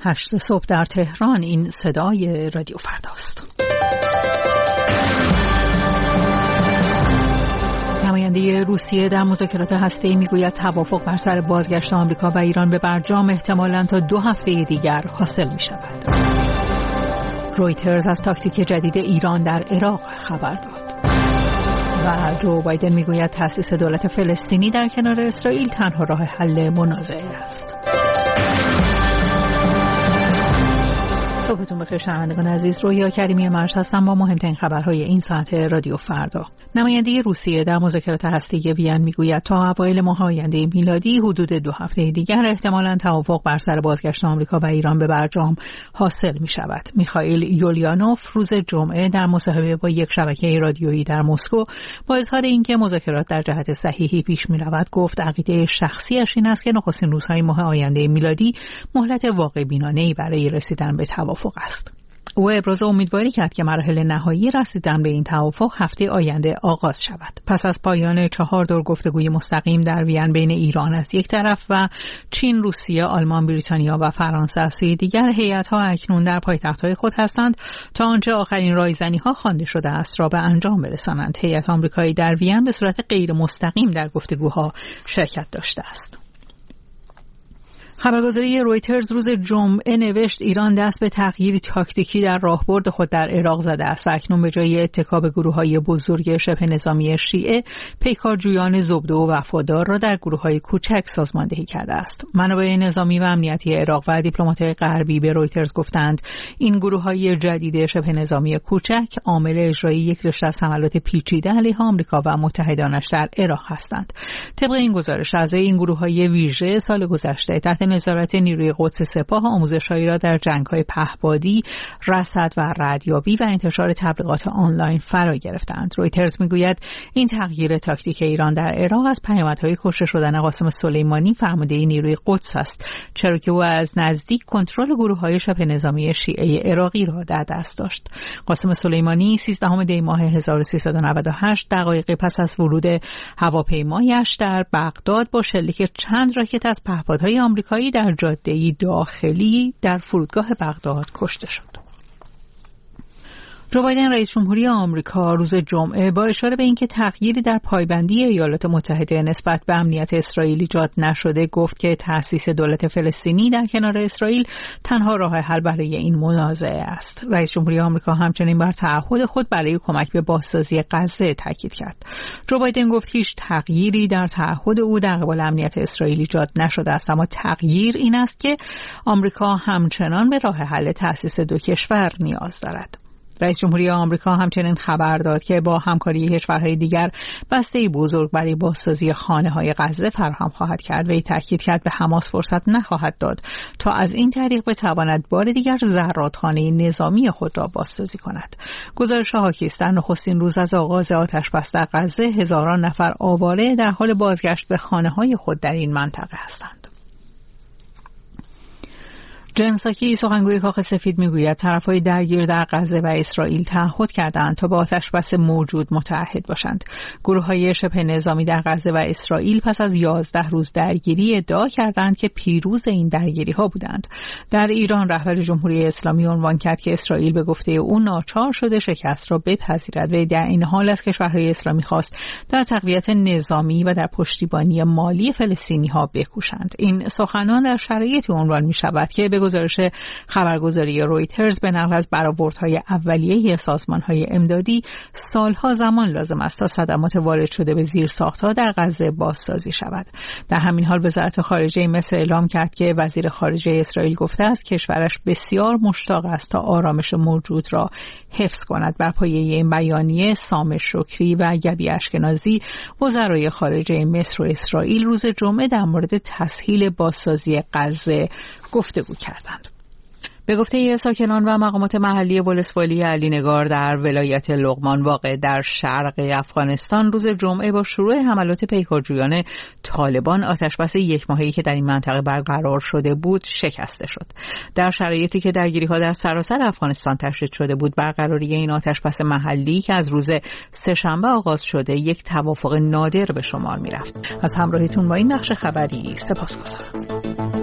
8 صبح در تهران. این صدای رادیو فرداست. نماینده روسیه در مذاکرات هسته‌ای میگوید توافق بر سر بازگشت آمریکا و ایران به برجام احتمالاً تا 2 هفته دیگر حاصل می شود. رویترز از تاکتیک جدید ایران در عراق خبر داد. و جو بایدن میگوید تأسیس دولت فلسطینی در کنار اسرائیل تنها راه حل منازعه است. صبحتون بخیر شنوندگان عزیز، رویا کریمی مرج هستم با مهمترین خبرهای این ساعت رادیو فردا. نماینده روسیه در مذاکرات هسته‌ای وین میگوید تا اوایل ماه آینده میلادی حدود 2 هفته دیگر احتمالاً توافق بر سر بازگشت آمریکا و ایران به برجام حاصل می شود. میخائیل یولیانوف روز جمعه در مصاحبه با یک شبکه رادیویی در مسکو با اظهار اینکه مذاکرات در جهت صحیحی پیش می رود گفت عقیده شخصیش این است که نخستین روزهای ماه آینده میلادی مهلت واقع بینانه‌ای برای رسیدن به توافق است. او ابراز امیدواری کرد که مراحل نهایی رسیدن به این توافق هفته آینده آغاز شود. پس از پایان 4 دور گفتگوی مستقیم در وین بین ایران از یک طرف و چین، روسیه، آلمان، بریتانیا و فرانسه از سوی دیگر، هیئت‌ها اکنون در پایتخت‌های خود هستند تا آنچه آخرین رایزنی‌ها خوانده شده است را به انجام برسانند. هیئت آمریکایی در وین به صورت غیر مستقیم در گفتگوها شرکت داشته است. خبرگزاری رویترز روز جمعه نوشت ایران دست به تغییر تاکتیکی در راهبرد خود در عراق زده است و اکنون به جای اتکا به گروه‌های بزرگ شبه نظامی شیعه، پیکارجویان زبده و وفادار را در گروه‌های کوچک سازماندهی کرده است. منابع نظامی و امنیتی عراق و دیپلمات‌های غربی به رویترز گفتند این گروه‌های جدید شبه نظامی کوچک عامل اجرایی یک رشته از حملات پیچیده علیه آمریکا و متحدانش در عراق هستند. طبق این گزارش اعضای این گروه‌های ویژه سال گذشته تحت نظارت نیروی قدس سپاه آموزش‌هایی را در جنگ‌های پهپادی، رصد و ردیابی و انتشار تبلیغات آنلاین فرا گرفتند. رویترز میگوید این تغییر تاکتیک ایران در عراق از پیامدهای کشته شدن قاسم سلیمانی فرمانده نیروی قدس است، چرا که او از نزدیک کنترل گروه‌های شبه نظامی شیعه عراقی را در دست داشت. قاسم سلیمانی 13 دی ماه 1398 دقایقی پس از ورود هواپیمایش در بغداد با شلیک چند راکت از پهپادهای آمریکایی در جاده‌ای داخلی در فرودگاه بغداد کشته شد. جو بایدن رئیس جمهوری آمریکا روز جمعه با اشاره به اینکه تغییری در پایبندی ایالات متحده نسبت به امنیت اسرائیل ایجاد نشده گفت که تأسیس دولت فلسطینی در کنار اسرائیل تنها راه حل برای این منازعه است. رئیس جمهوری آمریکا همچنین بر تعهد خود برای کمک به بازسازی غزه تاکید کرد. جو بایدن گفت هیچ تغییری در تعهد او در قبال امنیت اسرائیل ایجاد نشده است، اما تغییر این است که آمریکا همچنان به راه حل تأسیس 2 کشور نیاز دارد. رئیس جمهوری آمریکا همچنین خبر داد که با همکاری کشورهای دیگر بسته‌ای بزرگ برای بازسازی خانه‌های غزه فراهم خواهد کرد و تاکید کرد به حماس فرصت نخواهد داد تا از این طریق بتواند بار دیگر زرادخانه نظامی خود را بازسازی کند. گزارش حاکی است در نخستین روز از آغاز آتش‌بس در غزه هزاران نفر آواره در حال بازگشت به خانه‌های خود در این منطقه هستند. جن ساکی سخنگوی کاخ سفید میگوید طرفهای درگیر در غزه و اسرائیل تعهد کردند تا با آتش‌بس موجود متعهد باشند. گروه‌های شبه نظامی در غزه و اسرائیل پس از 11 روز درگیری ادعا کردند که پیروز این درگیری‌ها بودند. در ایران رهبر جمهوری اسلامی عنوان کرد که اسرائیل به گفته او ناچار شده شکست را بپذیرد و در این حال از کشورهای اسلامی خواست در تقویت نظامی و در پشتیبانی مالی فلسطینی‌ها بکوشند. این سخنان در شرایطی عنوان می‌شود که به گزارش خبرگزاری رویترز به نقل از برآوردهای اولیه سازمان‌های امدادی سالها زمان لازم است تا صدمات وارد شده به زیرساخت‌ها در غزه بازسازی شود. در همین حال وزارت خارجه مصر اعلام کرد که وزیر خارجه اسرائیل گفته است کشورش بسیار مشتاق است تا آرامش موجود را حفظ کند. بر پایه این بیانیه سام شکری و گبی اشکنازی وزرای خارجه مصر و اسرائیل روز جمعه در مورد تسهیل بازسازی غزه گفتگو کردند. به گفته ساکنان و مقامات محلی ولسوالی علی نگار در ولایت لقمان واقع در شرق افغانستان روز جمعه با شروع حملات پیکارجویان طالبان آتش‌بس 1 ماهه‌ای که در این منطقه برقرار شده بود شکسته شد. در شرایطی که درگیری‌ها در سراسر افغانستان تشدید شده بود، برقراری این آتش‌بس محلی که از روز سه‌شنبه آغاز شده یک توافق نادر به شمار می‌رفت. از همراهیتون با این بخش خبری سپاسگزارم.